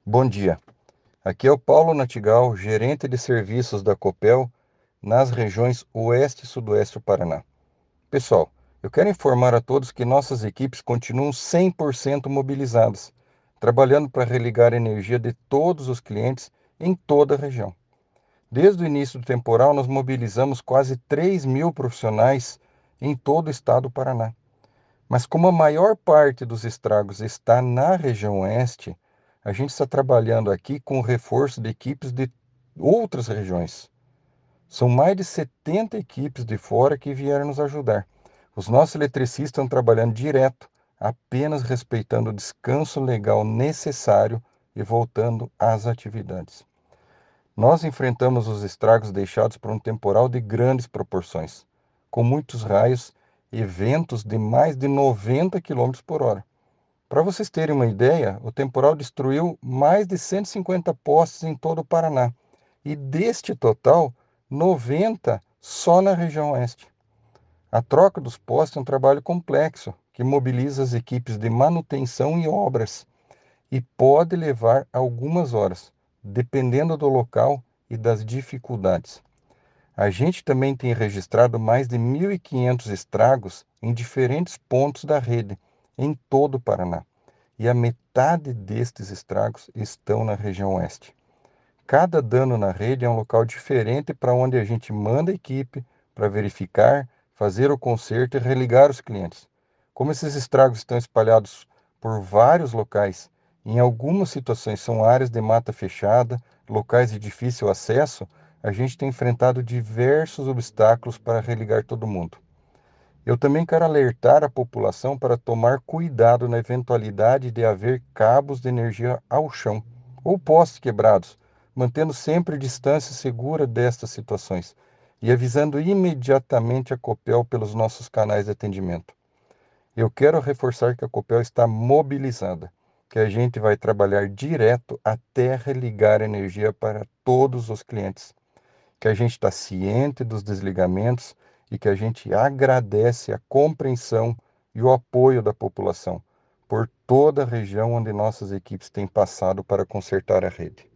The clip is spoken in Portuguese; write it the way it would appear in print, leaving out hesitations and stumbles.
Bom dia, aqui é o Paulo Natigal, gerente de serviços da Copel nas regiões Oeste e Sudoeste do Paraná. Pessoal, eu quero informar a todos que nossas equipes continuam 100% mobilizadas, trabalhando para religar a energia de todos os clientes em toda a região. Desde o início do temporal, nós mobilizamos quase 3.000 profissionais em todo o estado do Paraná. Mas como a maior parte dos estragos está na região oeste, a gente está trabalhando aqui com o reforço de equipes de outras regiões. São mais de 70 equipes de fora que vieram nos ajudar. Os nossos eletricistas estão trabalhando direto, apenas respeitando o descanso legal necessário e voltando às atividades. Nós enfrentamos os estragos deixados por um temporal de grandes proporções, com muitos raios e ventos de mais de 90 quilômetros por hora. Para vocês terem uma ideia, o temporal destruiu mais de 150 postes em todo o Paraná, e deste total, 90 só na região oeste. A troca dos postes é um trabalho complexo, que mobiliza as equipes de manutenção e obras, e pode levar algumas horas, dependendo do local e das dificuldades. A gente também tem registrado mais de 1.500 estragos em diferentes pontos da rede, em todo o Paraná, e a metade destes estragos estão na região oeste. Cada dano na rede é um local diferente para onde a gente manda a equipe para verificar, fazer o conserto e religar os clientes. Como esses estragos estão espalhados por vários locais, em algumas situações são áreas de mata fechada, locais de difícil acesso, a gente tem enfrentado diversos obstáculos para religar todo mundo. Eu também quero alertar a população para tomar cuidado na eventualidade de haver cabos de energia ao chão ou postes quebrados, mantendo sempre distância segura destas situações e avisando imediatamente a Copel pelos nossos canais de atendimento. Eu quero reforçar que a Copel está mobilizada, que a gente vai trabalhar direto até religar energia para todos os clientes, que a gente está ciente dos desligamentos e que a gente agradece a compreensão e o apoio da população por toda a região onde nossas equipes têm passado para consertar a rede.